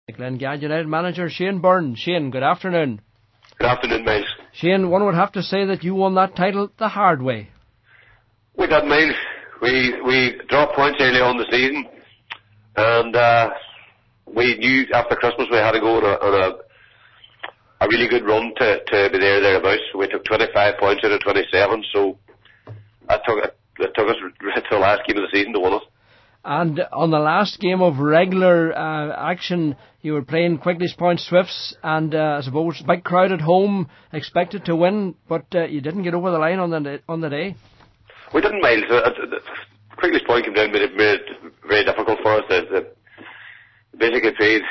Glengad United manager Shane Byrne. Shane, good afternoon. Good afternoon, Miles. Shane, one would have to say that you won that title the hard way. We did, Miles. We dropped points early on the season, and we knew after Christmas we had to go on a really good run to be thereabouts. We took 25 points out of 27, so it took us to the last game of the season to win it. And on the last game of regular action, you were playing Quigley's Point Swifts, and I suppose big crowd at home, expected to win, but you didn't get over the line on the day. We didn't, Miles. Quigley's Point came down, made it very difficult for us. They basically played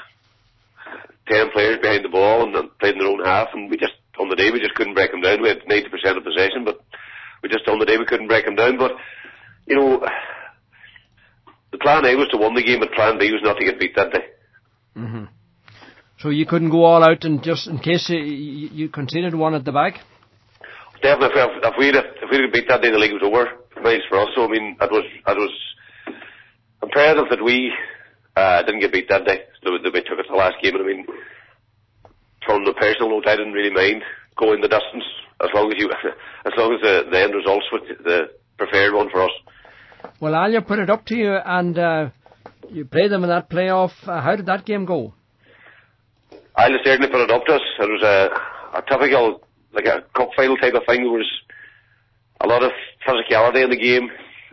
10 players behind the ball and played in their own half, and on the day we just couldn't break them down. We had 90% of possession, but on the day we couldn't break them down. But the plan A was to win the game, but plan B was not to get beat that day. Mm-hmm. So you couldn't go all out, and just in case you conceded one at the back? Definitely, if we'd have beat that day, the league was over, Miles, for us. So, I mean, it was imperative that we didn't get beat that day, so that we took it to the last game. And I mean, from the personal note, I didn't really mind going the distance, as long as the end results were the preferred one for us. Well, Alia put it up to you, and you played them in that playoff. How did that game go? Alia certainly put it up to us. It was a typical, like a cup final type of thing. There was a lot of physicality in the game.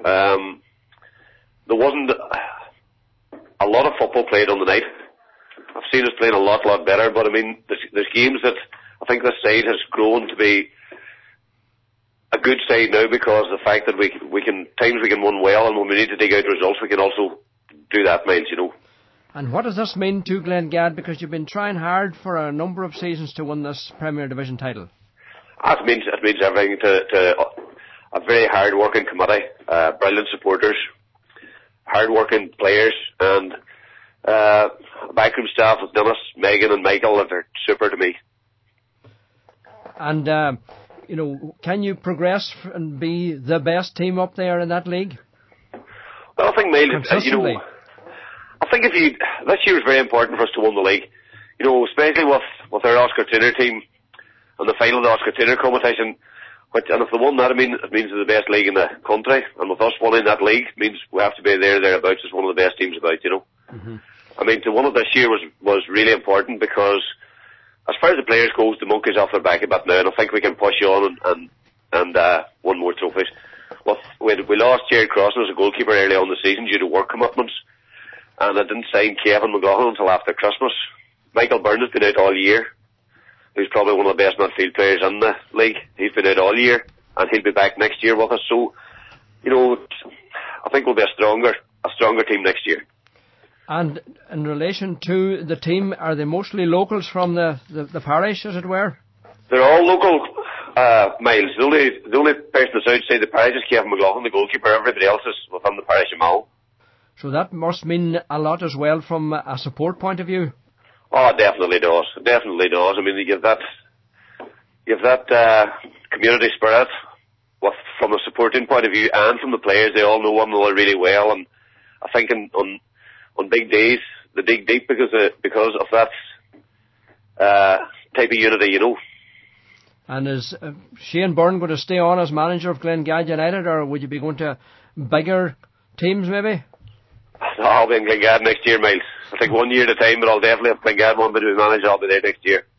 There wasn't a lot of football played on the night. I've seen us playing a lot better, but I mean, there's games that I think this side has grown to be a good side now, because of the fact that we can win well, and when we need to dig out results, we can also do that, Miles, And what does this mean to Glengad? Because you've been trying hard for a number of seasons to win this Premier Division title. It means everything to a very hard-working committee, brilliant supporters, hard-working players, and backroom staff with Dennis, Megan and Michael, that are super to me. And can you progress and be the best team up there in that league? Well, I think, Miles, I think this year was very important for us to win the league. Especially with our Oscar Tuner team and the final of the Oscar Tuner competition. And if they won that, it means they're the best league in the country. And with us winning that league, it means we have to be thereabouts as one of the best teams about, Mm-hmm. I mean, to win it this year was really important, because as far as the players goes, the monkey's off their back a bit now, and I think we can push on and win more trophies. We lost Jared Crossan as a goalkeeper early on in the season due to work commitments, and I didn't sign Kevin McLaughlin until after Christmas. Michael Byrne has been out all year. He's probably one of the best midfield players in the league. He's been out all year, and he'll be back next year with us. So, I think we'll be a stronger team next year. And in relation to the team, are they mostly locals from the parish, as it were? They're all local, Miles. The only person that's outside the parish is Kevin McLaughlin, the goalkeeper. Everybody else is within the parish of Mallow. So that must mean a lot as well from a support point of view. Oh, it definitely does. It definitely does. I mean, you have that community spirit from a supporting point of view, and from the players. They all know one another really well, and I think on big days they dig deep because of that type of unity, And is Shane Byrne going to stay on as manager of Glengad United, or would you be going to bigger teams maybe? No, I'll be in Glengad next year, Miles. I think 1 year at a time, but I'll definitely, if Glengad want me to be manager, I'll be there next year.